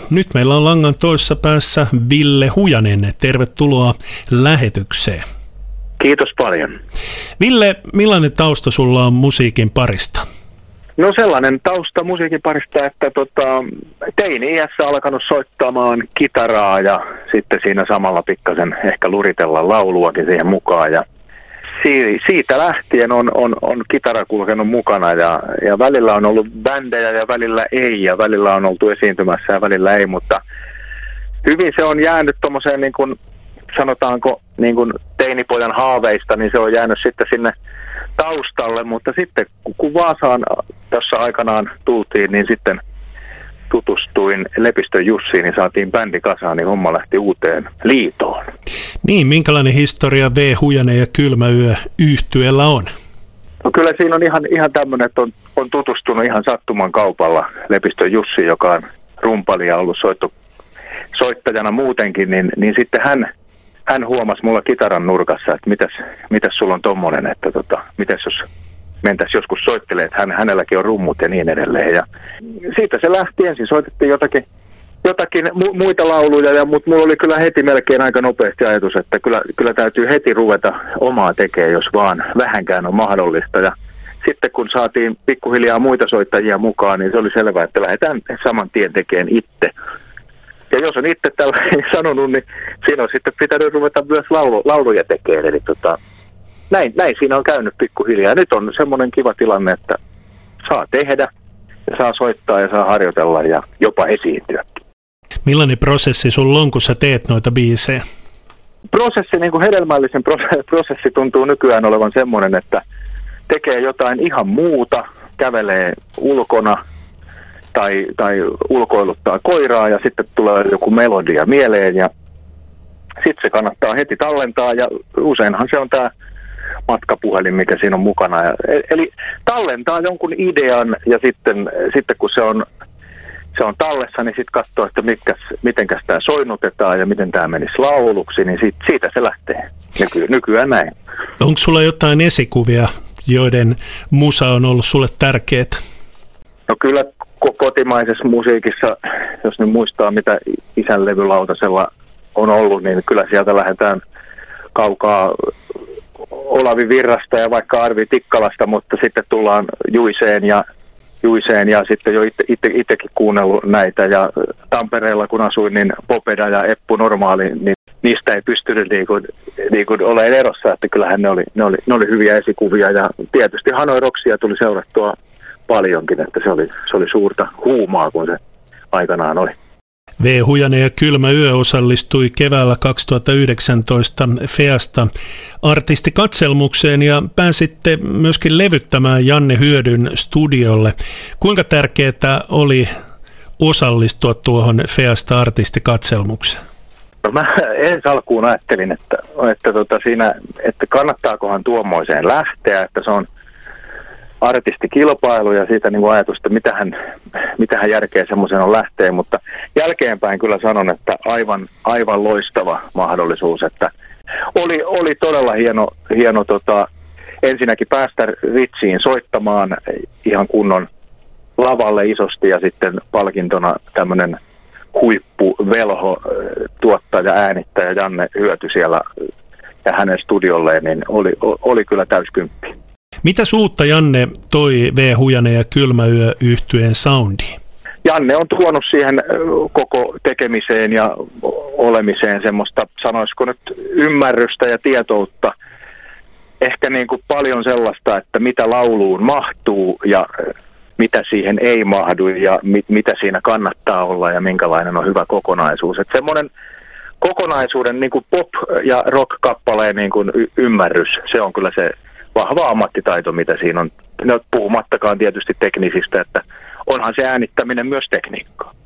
Nyt meillä on langan toisessa päässä Ville Hujanen. Tervetuloa lähetykseen. Kiitos paljon. Ville, millainen tausta sulla on musiikin parista? No sellainen tausta musiikin parista, että teini-iässä alkanut soittamaan kitaraa ja sitten siinä samalla pikkasen ehkä luritella lauluakin siihen mukaan. Ja siitä lähtien on kitara kulkenut mukana ja välillä on ollut bändejä ja välillä ei ja välillä on oltu esiintymässä ja välillä ei, mutta hyvin se on jäänyt tommoseen niin kuin sanotaanko niin kuin teinipojan haaveista, niin se on jäänyt sitten sinne taustalle, mutta sitten kun Vaasaan tässä aikanaan tultiin, niin sitten tutustuin Lepistön Jussiin, niin saatiin bändi kasaan, niin homma lähti uuteen liitoon. Niin, minkälainen historia V. Hujanen ja Kylmä Yö -yhtyeellä on? No kyllä siinä on ihan tämmöinen, että on tutustunut ihan sattuman kaupalla Lepistön Jussi, joka on rumpali ja ollut soittajana muutenkin, niin sitten hän huomasi mulla kitaran nurkassa, että mitäs sulla on tommonen, että mitäs jos mentäisiin joskus soittelemaan, että hänelläkin on rummut ja niin edelleen. Ja siitä se lähti ensin, soitettiin jotakin muita lauluja, mutta mulla oli kyllä heti melkein aika nopeasti ajatus, että kyllä täytyy heti ruveta omaa tekemään, jos vaan vähänkään on mahdollista. Ja sitten kun saatiin pikkuhiljaa muita soittajia mukaan, niin se oli selvää, että lähdetään saman tien tekemään itse. Ja jos on itse tällä sanonut, niin siinä on sitten pitänyt ruveta myös lauluja tekemään. Eli näin siinä on käynyt pikkuhiljaa. Nyt on semmoinen kiva tilanne, että saa tehdä ja saa soittaa ja saa harjoitella ja jopa esiintyä. Millainen prosessi sulla on, kun sä teet noita biisejä? Prosessi, niin kuin hedelmällisen prosessi tuntuu nykyään olevan semmoinen, että tekee jotain ihan muuta, kävelee ulkona tai ulkoiluttaa koiraa ja sitten tulee joku melodia mieleen ja sitten se kannattaa heti tallentaa ja useinhan se on tämä matkapuhelin, mikä siinä on mukana. Eli tallentaa jonkun idean ja sitten kun se on tallessa, niin sitten katsoo, että mitenkäs tämä soinnutetaan ja miten tämä menisi lauluksi, niin siitä se lähtee nykyään näin. Onko sulla jotain esikuvia, joiden musa on ollut sulle tärkeää? No kyllä kotimaisessa musiikissa, jos nyt muistaa mitä isän levylautasella on ollut, niin kyllä sieltä lähdetään kaukaa Olavi Virrasta ja vaikka Arvi Tikkalasta, mutta sitten tullaan Juiseen ja sitten jo itsekin kuunnellut näitä. Ja Tampereella kun asuin, niin Popeda ja Eppu Normaali, niin niistä ei pystynyt niin kuin olemaan erossa, että kyllähän ne oli hyviä esikuvia. Ja tietysti Hanoi Rocksia tuli seurattua paljonkin, että se oli suurta huumaa, kun se aikanaan oli. V. Hujanen ja Kylmä Yö osallistui keväällä 2019 FEAsta artistikatselmukseen ja pääsitte myöskin levyttämään Janne Hyödyn studiolle. Kuinka tärkeää oli osallistua tuohon FEAsta artistikatselmukseen? No mä ensi alkuun ajattelin, että siinä, että kannattaakohan tuommoiseen lähteä, että se on artistikilpailu ja siitä niin kuin ajatus, että mitähän järkeä semmoisen on lähteä, mutta jälkeenpäin kyllä sanon, että aivan loistava mahdollisuus, että oli todella hieno ensinnäkin päästä Ritsiin soittamaan ihan kunnon lavalle isosti ja sitten palkintona tämmöinen huippuvelho tuottaja, äänittäjä Janne Hyöty siellä ja hänen studiolleen, niin oli kyllä täyskymppi. Mitä uutta Janne toi V. Hujanen ja Kylmä Yö -yhtyeen soundiin? Janne on tuonut siihen koko tekemiseen ja olemiseen semmoista, sanoisiko nyt, ymmärrystä ja tietoutta. Ehkä niin kuin paljon sellaista, että mitä lauluun mahtuu ja mitä siihen ei mahdu ja mitä siinä kannattaa olla ja minkälainen on hyvä kokonaisuus. Että semmoinen kokonaisuuden niin kuin pop- ja rock-kappaleen niin kuin ymmärrys, se on kyllä se vahva ammattitaito, mitä siinä on. No, puhumattakaan tietysti teknisistä, että onhan se äänittäminen myös tekniikkaa.